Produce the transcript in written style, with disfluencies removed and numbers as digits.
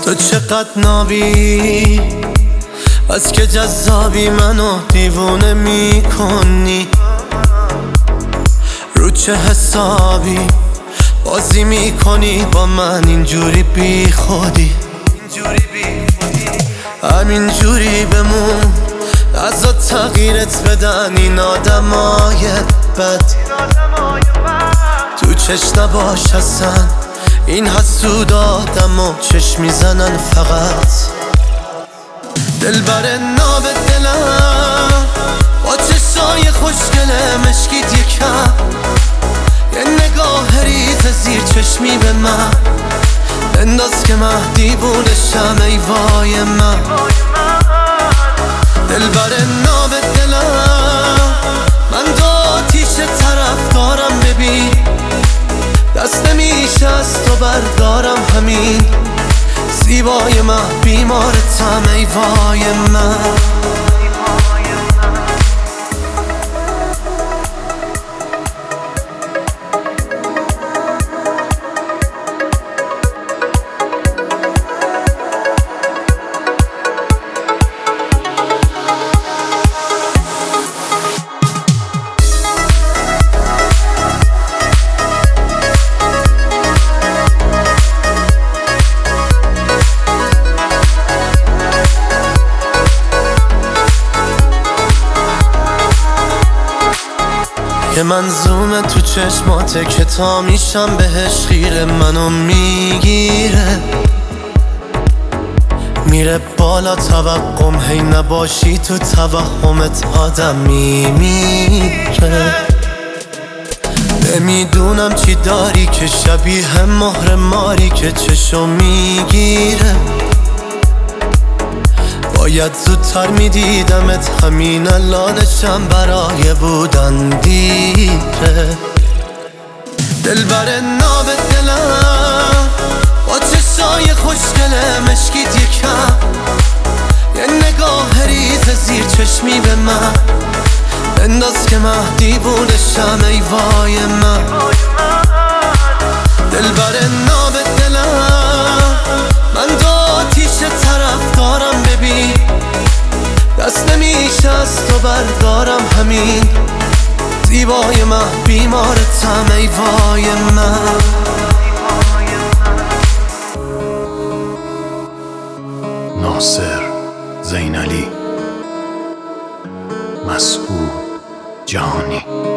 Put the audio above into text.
تو چقدر نابی، از که جذابی منو دیوونه میکنی. رو چه حسابی بازی میکنی با من اینجوری بی خودی؟ همینجوری بمون، ازا تغییرت بدن این آدمای بد. تو چشم نباش اصلا، این حسود آدمو چشم میزنن فقط. دلبر ناب دلم با چشای خوشگله مشکیت یکم، یه نگاه ریز زیر چشمی به من انداز که من دیوونشم. ای وای من دلبر ناب دلم، من دو آتیش طرف دارم. ببین دست نمیشه از تو بردارم، همین زیبای من بیمارتم. ای وای من که منظومه تو چشماته که تا میشم بهش خیره. منو میگیره میره بالا توقم، هی نباشی تو توهمت آدم میمیره. نمیدونم چی داری که شبیه مهر ماری که چشم میگیره. باید زودتر میدیدمت، همین الانشم برای بودن دیره. دلبر ناب دلم با چشای خوشگله مشکیت یکم، یه نگاه ریز زیر چشمی به من انداز که من دیوونشم. ای وای من دلبر ناب دلم، من دو آتیش طرف دارم. ببین دست نمیشه از تو بردارم، همین زیبای من بیمارتم. ای وای من ناصر زینالی، مسعود جهانی.